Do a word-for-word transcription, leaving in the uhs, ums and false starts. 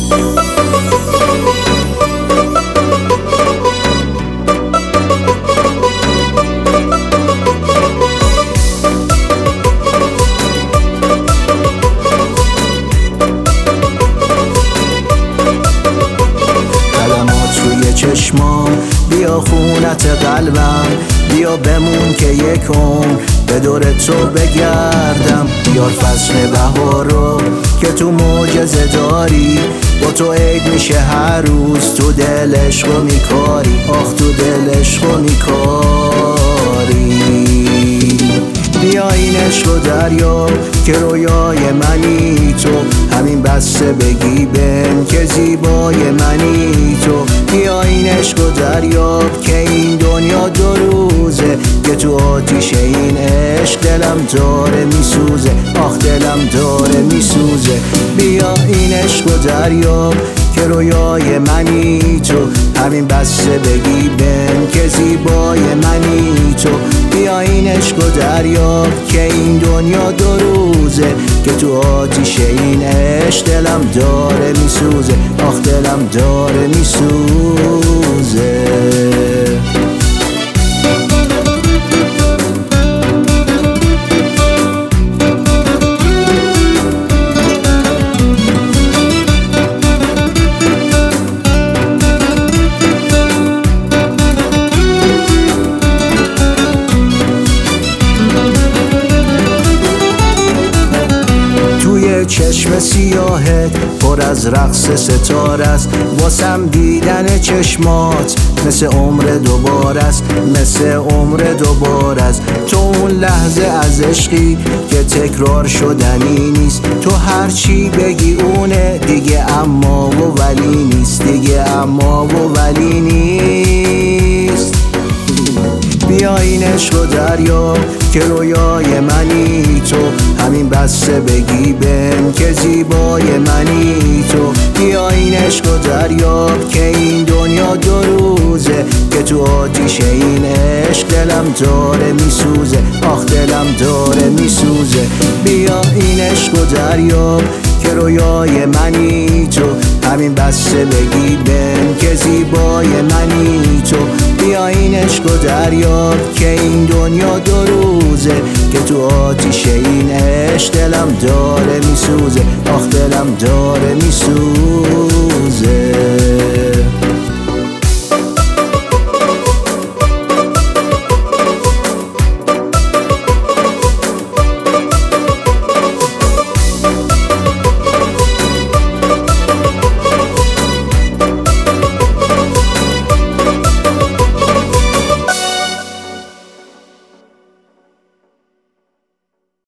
چشمام بیا خونت قلبم، بیا بمون که یک عمر به دور تو بگردم. بیار فصل بهارو که تو معجزه داری، با تو عید میشه هر روز، تو دل عشقو میکاری، آخ تو دل عشقو میکاری. بیا این عشق و دریا که رویای منی تو، همین بسته بگی بهم که زیبای منی تو. بیا این عشق و دریا که این دنیا دو روزه، که تو آتیش این عشق دلم داره میسوزه، آخ دلم داره میسوزه. بیا این عشق و دریا که رویای منی تو، همین بسته بگی بهم که زیبای منی تو. بیا این عشق و دریا که این دنیا دو روزه، که تو آتیش این عشق دلم داره میسوزه، آخ دلم داره میسوزه. چشم سیاهت پر از رقص ستاره است، واسم دیدن چشمات مثل عمر دوباره است، مثل عمر دوباره است. تو اون لحظه از عشقی که تکرار شدنی نیست، تو هرچی بگی اونه دیگه، اما و ولی نیست دیگه، اما و ولی نیست. بیا این عشق و دریا که رویای منی تو، همین بسته بگی بهم که زیبای منی تو. بیا این عشق و دریا که این دنیا دو روزه، که تو آتیش این عشق دلم داره میسوزه، آخ دلم داره میسوزه. بیا این عشق و دریا که رویای منی تو، همین بسته بگی بهم که زیبای منی تو. بیا این عشق و دریا که این دنیا دو روزه، که تو آتیش این عشق دلم داره میسوزه، آخ دلم داره میسوزه.